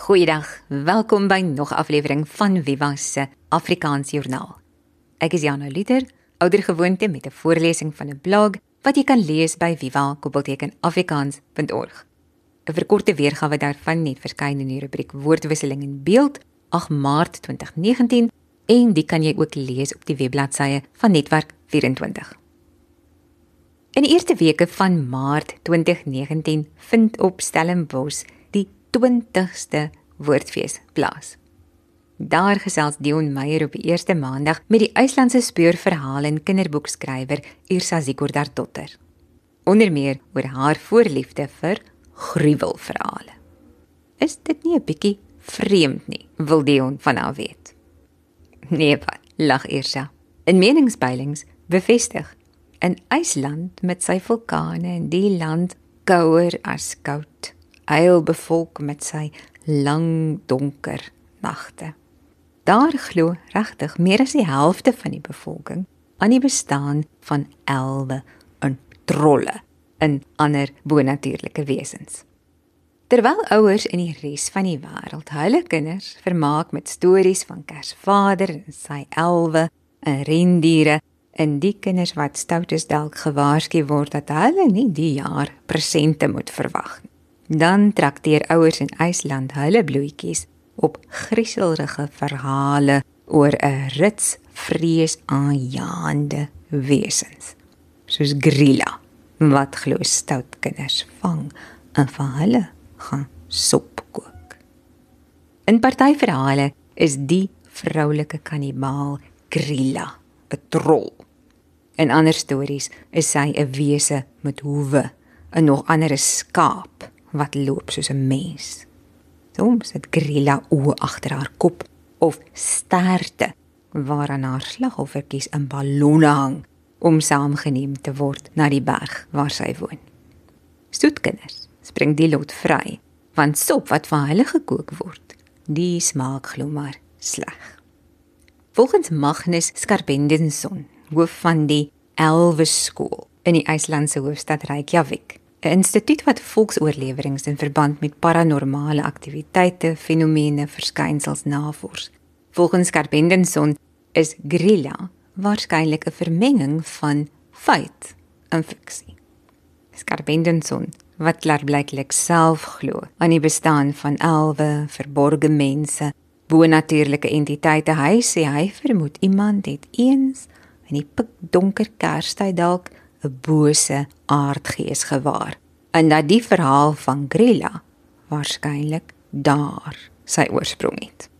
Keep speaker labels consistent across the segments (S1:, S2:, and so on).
S1: Goeiedag, welkom by nog 'n aflewering van Viva se Afrikaans Joernaal. Ek is Jana Luther, oudergewoonte met 'n voorlesing van 'n blog wat jy kan lees by viva-afrikaans.org. 'n verkorte weergawe daarvan het verskyn in die rubriek Woordwisseling in Beeld, 8 Maart 2019, en die kan jy ook lees op die webbladsye van Netwerk 24. In die eerste weke van Maart 2019 vind op Stellenbosch die 20ste Woordfees plaas. Daar gesels Dion Meyer op die eerste maandag met die IJslandse speurverhaal en kinderboekskrywer Yrsa Sigurðardóttir. Onder meer oor haar voorliefde vir gruwelverhale. Is dit nie 'n bietjie vreemd nie, wil Dion van haar weet. Nee wat, lag Yrsa. In meningspeilings bevestig, in IJsland met sy vulkane en die land kouer as koud, eilbevolk met sy lang donker nagte. Daar glo regtig meer as die helfte van die bevolking aan die bestaan van elwe en trolle en ander bonatuurlike wesens. Terwyl ouers in die res van die wêreld hulle kinders vermaak met stories van Kersvader en sy elwe en rendiere, en die kinders wat stout is dalk gewaarsku word dat hulle nie die jaar presente moet verwag nie. Dan trakteer ouers in IJsland hulle bloetjies op grieselrige verhale oor 'n rits vreesaanjaende wesens, soos Grilla, wat glo stout kinders vang en van hulle gaan sop kook. In partyverhale is die vroulike kannibaal Grilla 'n trol. In ander stories is sy 'n wese met hoewe en nog ander 'n skaap wat loop soos 'n mens. Soms het Grilla oë agter haar kop of sterte waaraan haar slagoffertjies in ballonne hang om saamgeneem te word na die berg waar sy woon. Stoetkinders spring die lot vry, want sop wat van hulle gekook word, die smaak glo maar sleg. Volgens Magnus Skarbendenson, hoof van die Elweskool in die IJslandse hoofstad Reykjavik, 'n instituut wat volksoorlewerings in verband met paranormale aktiwiteite, fenomene, verskynsels navors. Volgens Skarbendenson is Grilla waarskynlik 'n vermenging van feit en fiksie. Skarbendenson, wat klaarblyklik self glo aan die bestaan van elwe, verborge mense, bonatuurlike entiteite, hy sê hy vermoed iemand het eens in die pikdonker Kerstyd dalk 'n bose aardgees gewaar, en dat die verhaal van Grilla waarskynlik daar sy oorsprong het.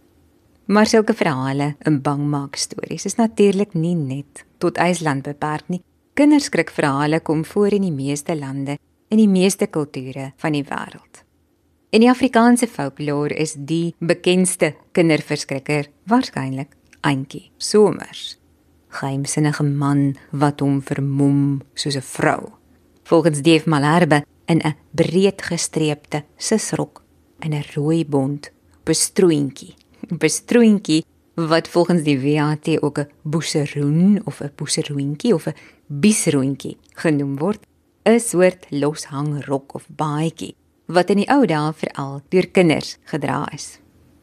S1: Maar sulke verhale en bangmaakstories is natuurlik nie net tot IJsland beperk nie. Kinderskrikverhale kom voor in die meeste lande en die meeste kulture van die wêreld. In die Afrikaanse folklore is die bekendste kinderverskrikker waarskynlik Auntie Somers. Geheimsinnige man wat hom vermom soos 'n vrou. Volgens Dave Malherbe in 'n breed gestreepte sisrok en 'n rooi bont bestroentjie. Bestroentjie wat volgens die WAT ook 'n boeseroen of 'n boeseroentjie of 'n biesroentjie genoem word, 'n soort loshangrok of baadjie wat in die ou dae veral deur kinders gedra is.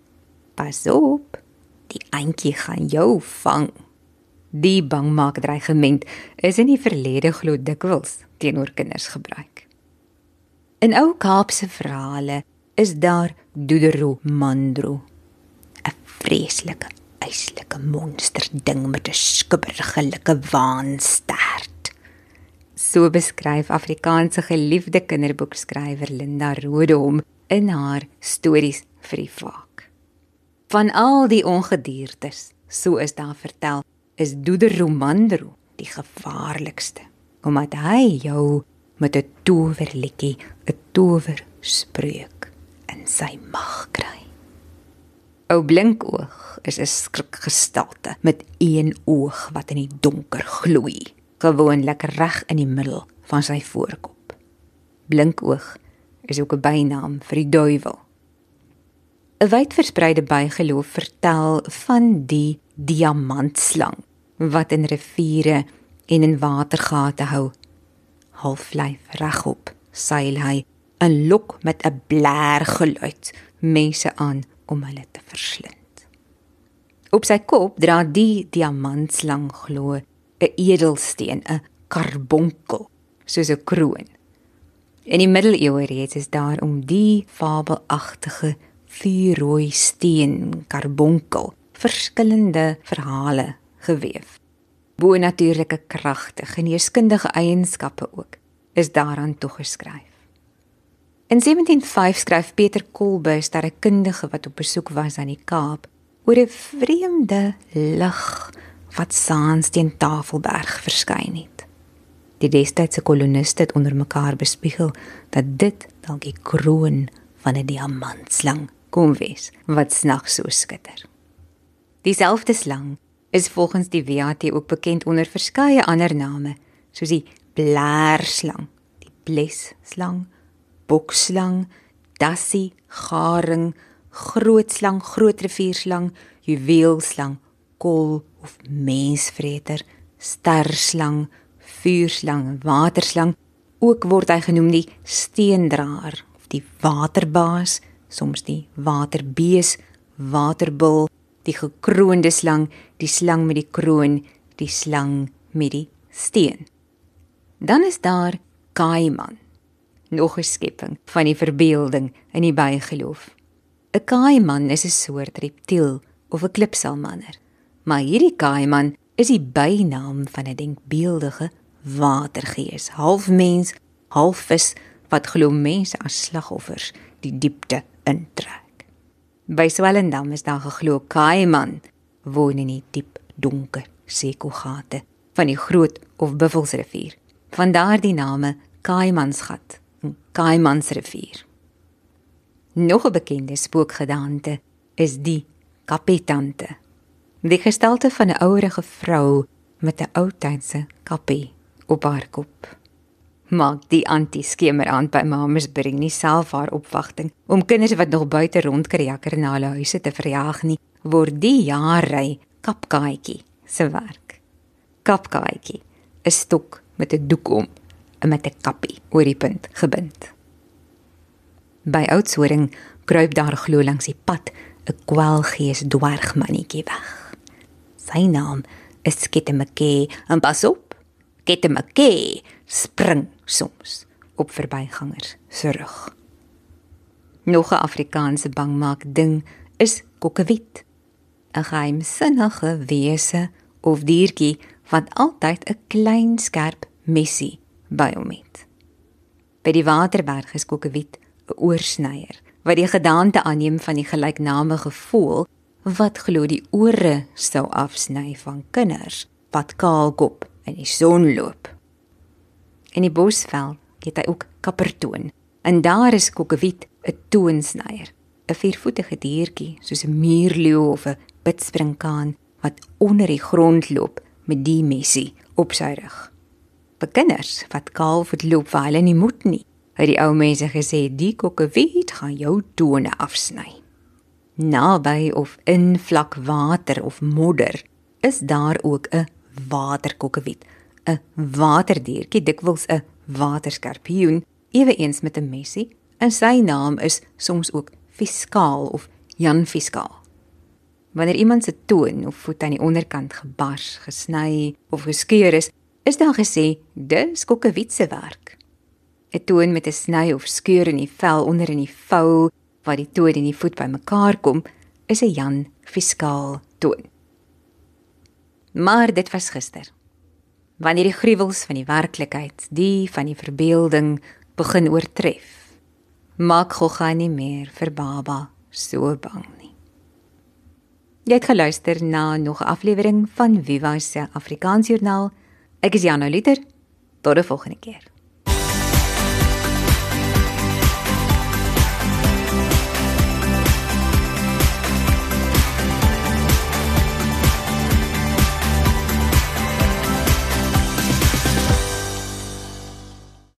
S1: Pas op, die auntie gaan jou vang. Die bangmaakdreigement is in die verlede glo dikwels teenoor kinders gebruik. In ou Kaapse verhale is daar Doederoe Mandro, 'n vreeslike, yslike monsterding met 'n skubberige waanstert. So beskryf Afrikaanse geliefde kinderboekskrywer Linda Rode hom in haar stories vir die vaak. Van al die ongediertes, so is daar vertel, is Doederoe Mandro die gevaarlikste, omdat hy jou met 'n towerliedjie, 'n towerspreuk in sy mag kry. Ou Blinkoog is 'n skrikgestalte met een oog wat in die donker gloei, gewoonlik reg in die middel van sy voorkop. Blinkoog is ook 'n bynaam vir die duiwel. 'n Wydverspreide bygeloof vertel van die diamantslang wat in riviere en in watergate hou. Halflyf regop seil hy en lok met 'n blaargeluid mense aan om hulle te verslind. Op sy kop dra die diamantslang glo 'n edelsteen, 'n karbonkel, soos 'n kroon. In die middeleeue reeds is daar om die fabelagtige vuurrooi steen, karbonkel, verskillende verhale geweef. Bo-natuurlike kragte, geneeskundige eienskappe ook, is daaraan toegeskryf. In 1705 skryf Peter Kolbe, sterrekundige wat op besoek was aan die Kaap, oor 'n vreemde lig wat saans teen Tafelberg verskyn het. Die destydse koloniste het onder mekaar bespiegel dat dit dalk die kroon van 'n diamantslang kon wees, wat snags so skitter. Dieselfde slang is volgens die WAT ook bekend onder verskeie ander name, soos die blaarslang, die blesslang, bokslang, dassie, garing, grootslang, grootrivierslang, juweelslang, kol of mensvreter, sterslang, vuurslang, waterslang, ook word hy genoem die steendraer, of die waterbaas, soms die waterbees, waterbul, die gekroonde slang, die slang met die kroon, die slang met die steen. Dan is daar Kaiman, nog 'n skepping van die verbeelding in die bygeloof. 'n Kaiman is 'n soort reptiel of 'n klipsalamander, maar hierdie Kaiman is die bynaam van 'n denkbeeldige watergees, half mens, half vis, wat glo mense as slagoffers die diepte intrek. By Swellendam is daar geglo Kaiman woon in die diep donker sekogate van die Groot of Buffelsrivier. Vandaar die name Kaimansgat en Kaimansrivier. Nog 'n bekende spookgedaante is die kapitante, die gestalte van 'n ouerige vrou met 'n oudtydse kappie op haar kop. Maak die anti-skemerhand by Mamasbury nie self haar opwagting om kinders wat nog buite rondkreaker na hulle huise te verjaag nie, word die jaarry kapkaaitjie se werk. Kapkaaitjie, 'n stok met 'n doek om en met 'n kappie oor die punt gebind. By Oudtshoorn kruip daar glo langs die pad 'n kwelgees dwergmannetjie weg. Sy naam is Kettemekee en pas op, Kettemekee spring soms op verbygangers se rug. Nog 'n Afrikaanse bangmaak ding is kokkewiet, 'n geheimsinnige wese of diertjie wat altyd 'n klein skerp messie by hom het. By die Waterberg is kokkewiet 'n oorsnyer wat die gedaante aanneem van die gelyknamige voël wat glo die ore sou afsny van kinders wat kaalkop in die son loop. In die Bosveld het hy ook kappertoon, en daar is kokkewiet 'n toonsnyer, 'n viervoetige diertjie soos 'n muurleeu of 'n bidspringkaan wat onder die grond loop met die messie op sy rug. Vir kinders wat kaalvoet loop waar hulle nie moet nie, het die ou mense gesê die kokkewiet gaan jou tone afsny. Naby of in vlak water of modder is daar ook 'n waterkokkewiet, 'n waterdiertjie, dikwels 'n waterskorpioen, eweens met 'n messie, en sy naam is soms ook Fiskaal of Jan Fiskaal. Wanneer iemand se toon of voet aan die onderkant gebars, gesny of geskeur is daar gesê dis kokkewiet se werk. 'n Toon met 'n sny of skeur in die vel onder in die vou waar die toon en die voet bymekaar kom, is 'n Jan Fiskaal toon. Maar dit was gister. Wanneer die gruwels van die werklikheid, die van die verbeelding, begin oortref, maak Gogga nie meer vir Baba so bang nie. Jy het geluister na nog 'n aflewering van Viva se Afrikaansjoernaal. Ek is Jana Liter. Tot die volgende keer.